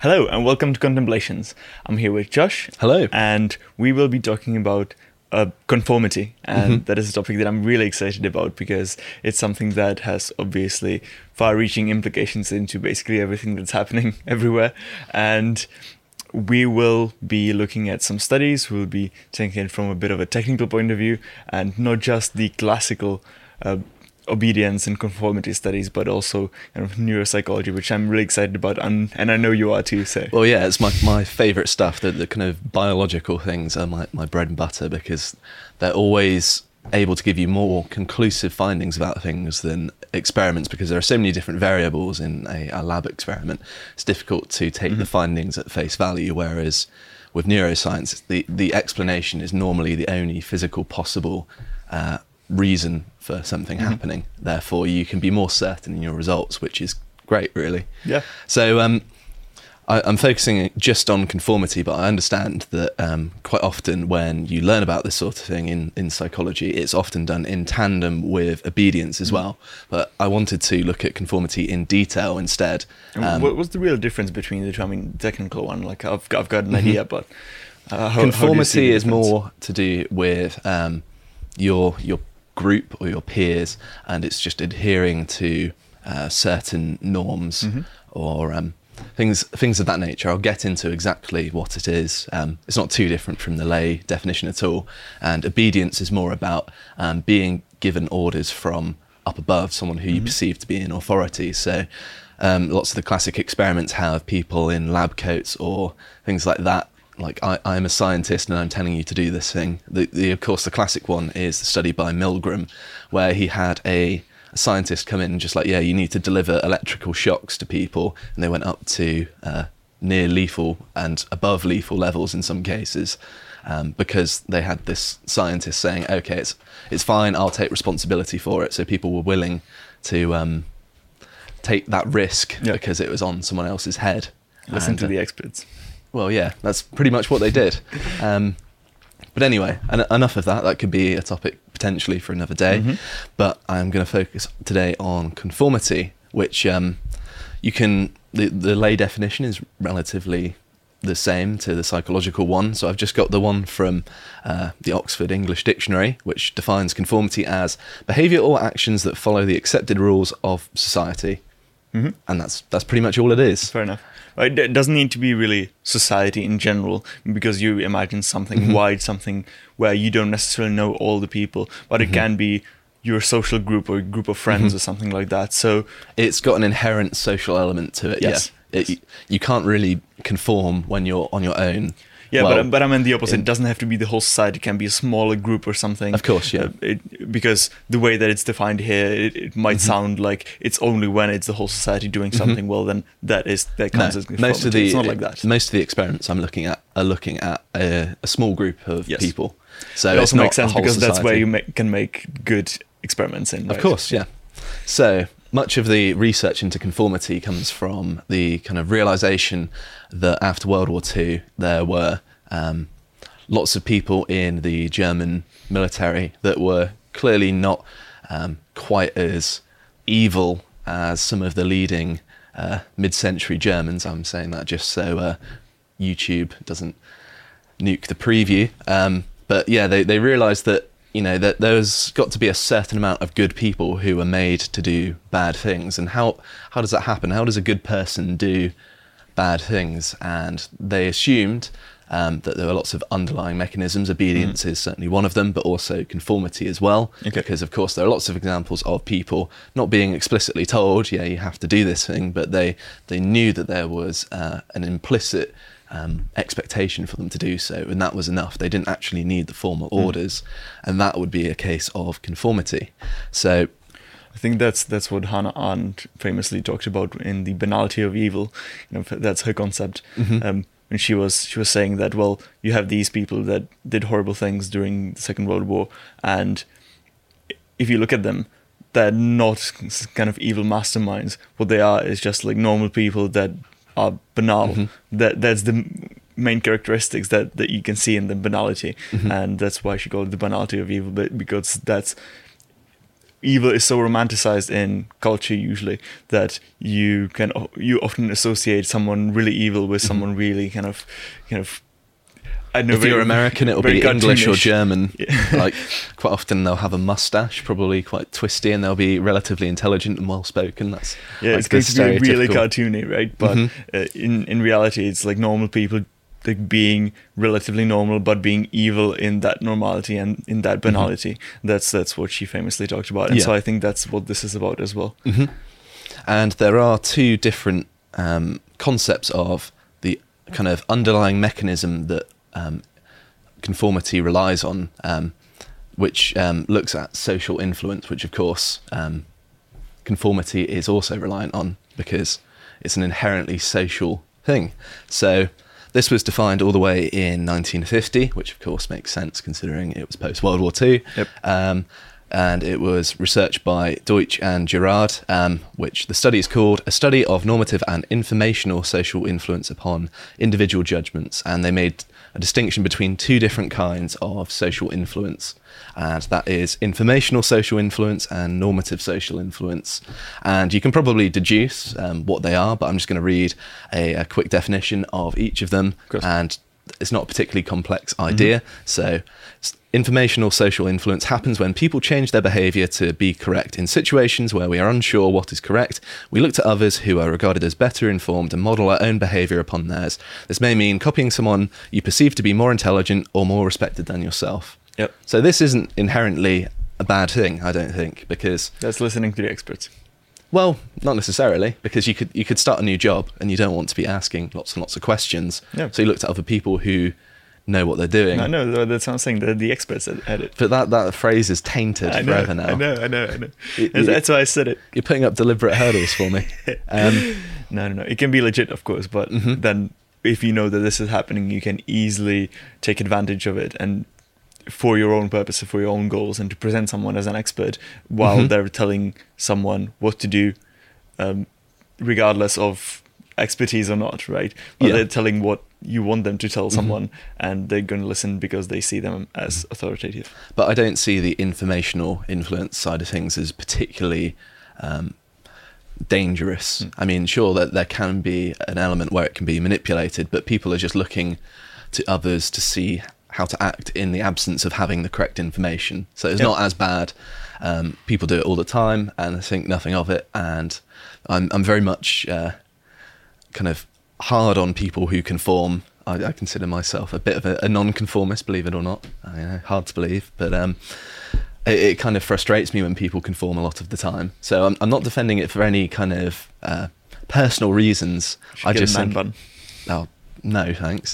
Hello and welcome to Contemplations. I'm here with Josh. Hello. And we will be talking about conformity. And that is a topic that I'm really excited about because it's something that has obviously far-reaching implications into basically everything that's happening everywhere. And we will be looking at some studies. We'll be taking it from a bit of a technical point of view and not just the classical obedience and conformity studies, but also kind of neuropsychology, which I'm really excited about, and I know you are too. So, well, yeah, it's my favourite stuff. The kind of biological things are my bread and butter because they're always able to give you more conclusive findings about things than experiments, because there are so many different variables in a lab experiment. It's difficult to take the findings at face value, whereas with neuroscience, the explanation is normally the only physical possible reason for something happening. Therefore, you can be more certain in your results, which is great, really. Yeah. So I'm focusing just on conformity, but I understand that quite often when you learn about this sort of thing in psychology, it's often done in tandem with obedience as well. But I wanted to look at conformity in detail instead. What's the real difference between the two? I mean, technical one, like I've got an idea, but conformity is more to do with your group or your peers, and it's just adhering to certain norms or things of that nature. I'll get into exactly what it is. It's not too different from the lay definition at all, and obedience is more about being given orders from up above, someone who you perceive to be in authority. So lots of the classic experiments have people in lab coats or things like that. Like, I'm a scientist and I'm telling you to do this thing. Of course, the classic one is the study by Milgram, where he had a scientist come in and just like, yeah, you need to deliver electrical shocks to people. And they went up to near lethal and above lethal levels in some cases, because they had this scientist saying, okay, it's fine, I'll take responsibility for it. So people were willing to take that risk because it was on someone else's head. Listen to the experts. Well, yeah, that's pretty much what they did. But anyway, enough of that. That could be a topic potentially for another day. But I'm going to focus today on conformity, which you can... The lay definition is relatively the same to the psychological one. So I've just got the one from the Oxford English Dictionary, which defines conformity as behaviour or actions that follow the accepted rules of society. And that's pretty much all it is. Fair enough. It doesn't need to be really society in general, because you imagine something wide, something where you don't necessarily know all the people, but it can be your social group or a group of friends or something like that. So it's got an inherent social element to it. Yes. Yeah. You can't really conform when you're on your own. Yeah, well, but I mean the opposite. It doesn't have to be the whole society. It can be a smaller group or something. Of course, yeah. Because the way that it's defined here, it might sound like it's only when it's the whole society doing something. Well, then that counts as conformity. It's not like that. Most of the experiments I'm looking at are looking at a small group of people. So it also makes sense because society. that's where you can make good experiments in. Right? Of course, yeah. So much of the research into conformity comes from the kind of realization that after World War II, there were lots of people in the German military that were clearly not quite as evil as some of the leading mid-century Germans. I'm saying that just so YouTube doesn't nuke the preview. But yeah, they realized that, that there's got to be a certain amount of good people who are made to do bad things. And how does that happen? How does a good person do bad things? And they assumed that there were lots of underlying mechanisms. Obedience is certainly one of them, but also conformity as well. Okay. Because, of course, there are lots of examples of people not being explicitly told, yeah, you have to do this thing, but they knew that there was an implicit expectation for them to do so, and that was enough. They didn't actually need the formal orders, and that would be a case of conformity. So I think that's what Hannah Arendt famously talked about in The Banality of Evil. That's her concept. And she was saying that, well, you have these people that did horrible things during the Second World War, and if you look at them, they're not kind of evil masterminds. What they are is just like normal people that are banal. That's the main characteristics that you can see in the banality, and that's why she called it the banality of evil, but because that's evil is so romanticized in culture usually that you often associate someone really evil with someone really kind of I don't know, if you're American, it'll be English or German. Yeah. Like quite often they'll have a mustache, probably quite twisty, and they'll be relatively intelligent and well spoken. That's like it's going to be really cartoony, right? But in reality, it's like normal people like being relatively normal, but being evil in that normality and in that banality. That's what she famously talked about, and so I think that's what this is about as well. And there are two different concepts of the kind of underlying mechanism that conformity relies on, which looks at social influence, which of course conformity is also reliant on because it's an inherently social thing. So this was defined all the way in 1950, which of course makes sense considering it was post-World War II. Yep. And it was researched by Deutsch and Girard, which the study is called A Study of Normative and Informational Social Influence Upon Individual Judgments. And they made a distinction between two different kinds of social influence, and that is informational social influence and normative social influence. And you can probably deduce what they are, but I'm just going to read a quick definition of each of them, and it's not a particularly complex idea. So informational social influence happens when people change their behaviour to be correct. In situations where we are unsure what is correct, we look to others who are regarded as better informed and model our own behaviour upon theirs. This may mean copying someone you perceive to be more intelligent or more respected than yourself. Yep. So this isn't inherently a bad thing, I don't think, because that's listening to the experts. Well, not necessarily, because you could start a new job and you don't want to be asking lots and lots of questions. Yeah. So you look to other people who know what they're doing. I know, that's what I'm saying, the experts at it. But that phrase is tainted forever now. I know. That's why I said it. You're putting up deliberate hurdles for me. No. It can be legit, of course, but then if you know that this is happening, you can easily take advantage of it and for your own purpose, for your own goals, and to present someone as an expert while they're telling someone what to do, regardless of expertise or not, right? But they're telling what you want them to tell someone, and they're going to listen because they see them as authoritative. But I don't see the informational influence side of things as particularly dangerous. I mean, sure, that there can be an element where it can be manipulated, but people are just looking to others to see how to act in the absence of having the correct information. So it's not as bad. People do it all the time and think nothing of it. And I'm very much kind of hard on people who conform. I consider myself a bit of a non-conformist, believe it or not. Hard to believe, but it kind of frustrates me when people conform a lot of the time. So I'm not defending it for any kind of personal reasons. I just think, bun. Oh no, thanks.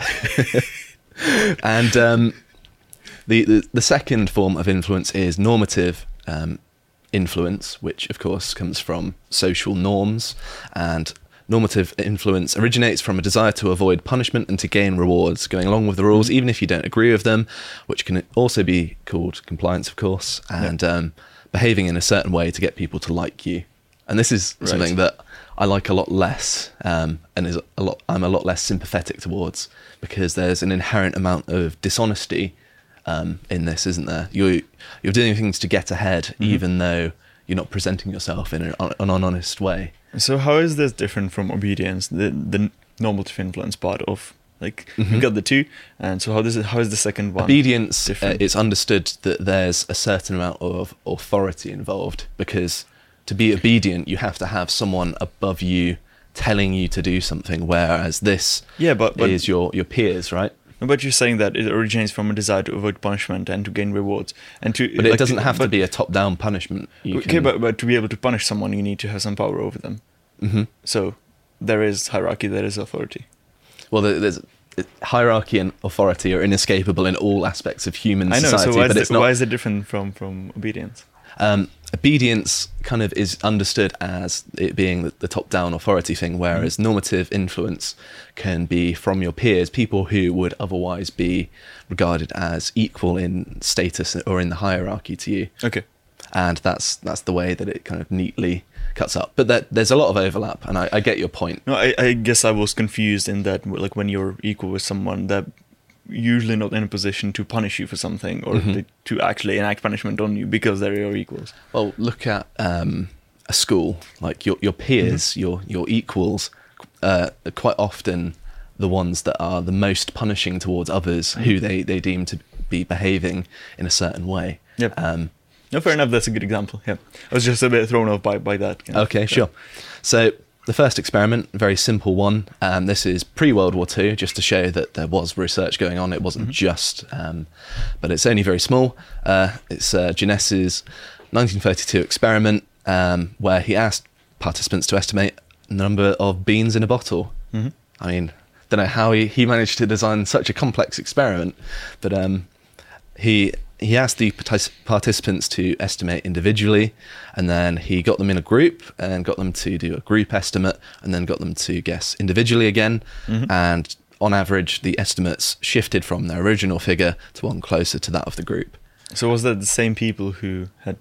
And the second form of influence is normative influence, which of course comes from social norms. And normative influence originates from a desire to avoid punishment and to gain rewards, going along with the rules even if you don't agree with them, which can also be called compliance, of course, and behaving in a certain way to get people to like you. And this is something that I like a lot less, and I'm a lot less sympathetic towards, because there's an inherent amount of dishonesty in this, isn't there? You're doing things to get ahead, even though you're not presenting yourself in an honest way. So how is this different from obedience, the normative influence part of, like, you've got the two, and so how is the second one obedience different? It's understood that there's a certain amount of authority involved, because to be obedient you have to have someone above you telling you to do something, whereas this is your peers, right? But you're saying that it originates from a desire to avoid punishment and to gain rewards, but it doesn't have to be a top-down punishment. But to be able to punish someone, you need to have some power over them. So there is hierarchy, there is authority. Well, there's hierarchy and authority are inescapable in all aspects of human society. I know. So why is it different from obedience? Obedience kind of is understood as it being the top-down authority thing, whereas normative influence can be from your peers, people who would otherwise be regarded as equal in status or in the hierarchy to you. Okay. And that's the way that it kind of neatly cuts up. But there's a lot of overlap, and I get your point. No, I guess I was confused in that, like, when you're equal with someone, that usually not in a position to punish you for something or to actually enact punishment on you because they're your equals. Well, look at a school, like your peers, your equals, are quite often the ones that are the most punishing towards others who they deem to be behaving in a certain way. Yep. No, fair enough. That's a good example. Yeah, I was just a bit thrown off by that. Okay, sure. So the first experiment, a very simple one. This is pre-World War II, just to show that there was research going on. It wasn't just, but it's only very small. It's Jeunesse 1932 experiment where he asked participants to estimate the number of beans in a bottle. I mean, don't know how he managed to design such a complex experiment, but he asked the participants to estimate individually, and then he got them in a group and got them to do a group estimate, and then got them to guess individually again. And on average, the estimates shifted from their original figure to one closer to that of the group. So was that the same people who had...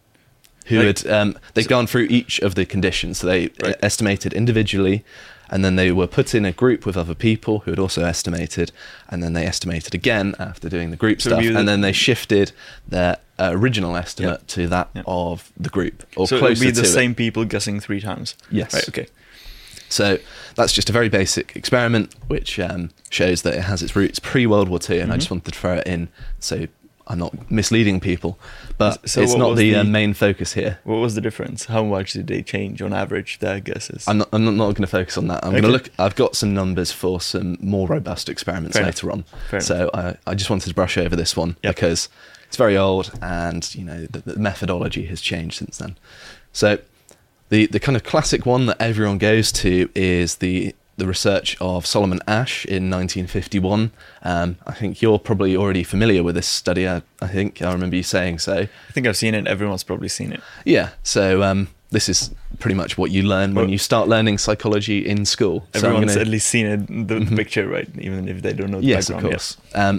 They'd gone through each of the conditions. So they estimated individually, and then they were put in a group with other people who had also estimated, and then they estimated again after doing the group stuff, and then they shifted their original estimate to that of the group, or so closer it would be the to same people guessing 3 times? Yes. Right, okay. So that's just a very basic experiment, which shows that it has its roots pre-World War II, and I just wanted to throw it in so I'm not misleading people, but So it's what not was the the- main focus here. What was the difference? How much did they change on average, their guesses? I'm not going to focus on that. I'm going to Okay. look. I've got some numbers for some more robust experiments Fair later on. Fair So I just wanted to brush over this one because it's very old, and the methodology has changed since then. So the kind of classic one that everyone goes to is the research of Solomon Asch in 1951. I think you're probably already familiar with this study. I think I remember you saying so. I think I've seen it. Everyone's probably seen it. Yeah. So this is pretty much what you learn when you start learning psychology in school. So I'm Everyone's gonna- at least seen it, the picture, right? Even if they don't know the Yes, of background. course.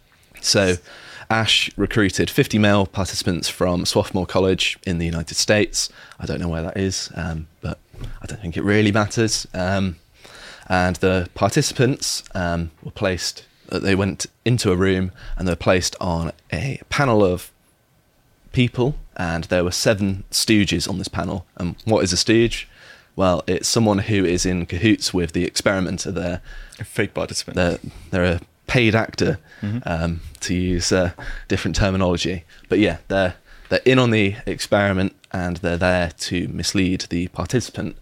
So Asch recruited 50 male participants from Swarthmore College in the United States. I don't know where that is, but I don't think it really matters. And the participants were placed, they went into a room and they were placed on a panel of people, and there were 7 stooges on this panel. And what is a stooge? Well, it's someone who is in cahoots with the experimenter. They're A fake participant. they're a paid actor, to use different terminology. But yeah, they're in on the experiment, and they're there to mislead the participant.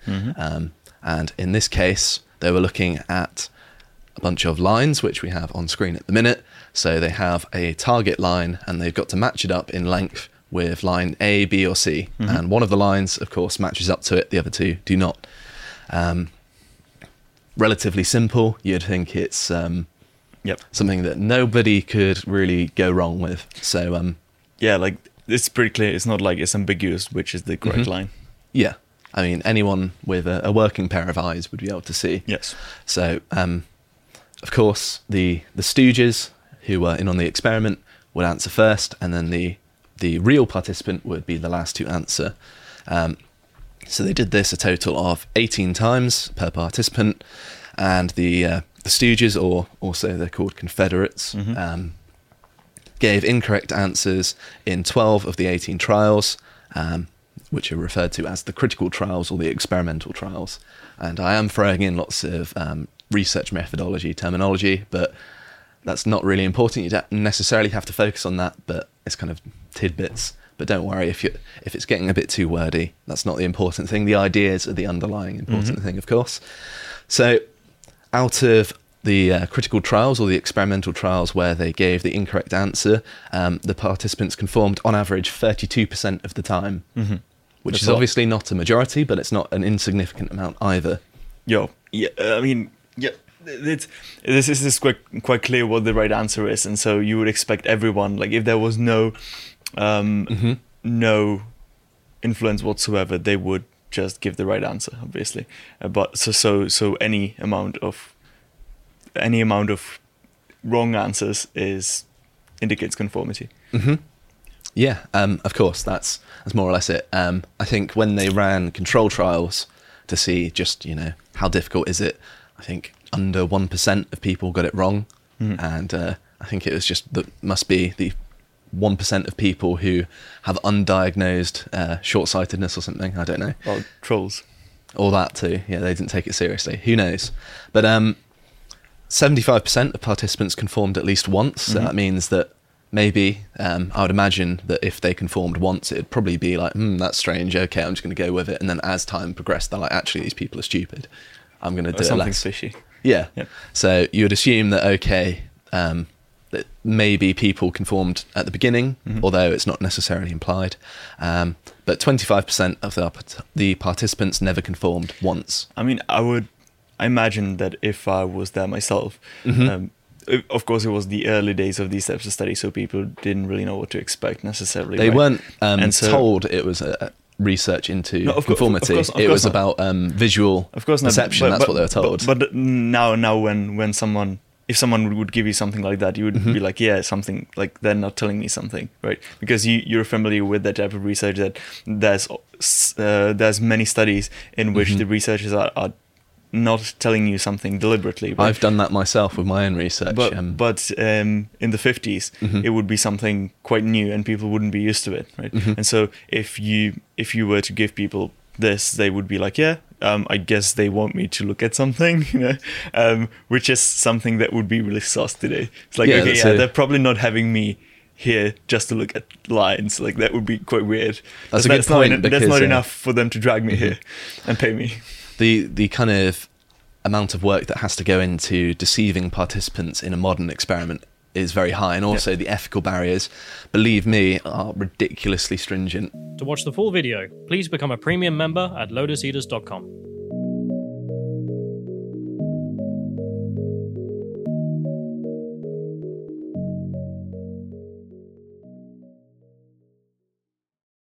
And in this case, they were looking at a bunch of lines, which we have on screen at the minute. So they have a target line, and they've got to match it up in length with line A, B, or C. And one of the lines, of course, matches up to it. The other 2 do not. Relatively simple. You'd think it's something that nobody could really go wrong with. So yeah, like it's pretty clear. It's not like it's ambiguous, which is the correct line. yeah, I mean, anyone with a working pair of eyes would be able to see. Yes. So, of course, the Stooges who were in on the experiment would answer first, and then the real participant would be the last to answer. So they did this a total of 18 times per participant, and the Stooges, or also they're called Confederates, gave incorrect answers in 12 of the 18 trials, which are referred to as the critical trials or the experimental trials. And I am throwing in lots of research methodology terminology, but that's not really important. You don't necessarily have to focus on that, but it's kind of tidbits. But don't worry if it's getting a bit too wordy. That's not the important thing. The ideas are the underlying important thing, of course. So out of the critical trials or the experimental trials where they gave the incorrect answer, the participants conformed on average 32% of the time, which That's is a lot. obviously not a majority, but it's not an insignificant amount either. This is quite clear what the right answer is, and so you would expect everyone, like if there was no no influence whatsoever, they would just give the right answer, obviously. But so any amount of wrong answers indicates conformity. Yeah, of course, that's more or less it. I think when they ran control trials to see just, how difficult is it, I think under 1% of people got it wrong. and I think it was just that must be the 1% of people who have undiagnosed short-sightedness or something. I don't know. Or trolls. All that too. Yeah, they didn't take it seriously. Who knows? But 75% of participants conformed at least once. So that means that maybe I would imagine that if they conformed once, it'd probably be like, that's strange. Okay, I'm just going to go with it. And then as time progressed, they're like, actually, these people are stupid. I'm going to do it something less. fishy. Yeah. Yep. So you would assume that, okay, that maybe people conformed at the beginning, although it's not necessarily implied. But 25% of the participants never conformed once. I mean, I imagine that if I was there myself, of course, it was the early days of these types of studies, so people didn't really know what to expect necessarily. They weren't so, told it was a research into conformity. Of course it was about visual perception. That's what they were told. But now when someone, if someone would give you something like that, you would be like, yeah, something like they're not telling me something, right? Because you're familiar with that type of research, that there's many studies in which the researchers are not telling you something deliberately. Right? I've done that myself with my own research. But in the 50s, it would be something quite new and people wouldn't be used to it, right? And so if you were to give people this, they would be like, yeah, I guess they want me to look at something, which is something that would be really sus today. It's like, they're probably not having me here just to look at lines. Like, that would be quite weird. That's a good point. That's not enough for them to drag me here and pay me. The kind of amount of work that has to go into deceiving participants in a modern experiment is very high, and also the ethical barriers, believe me, are ridiculously stringent. To watch the full video, please become a premium member at lotuseaters.com.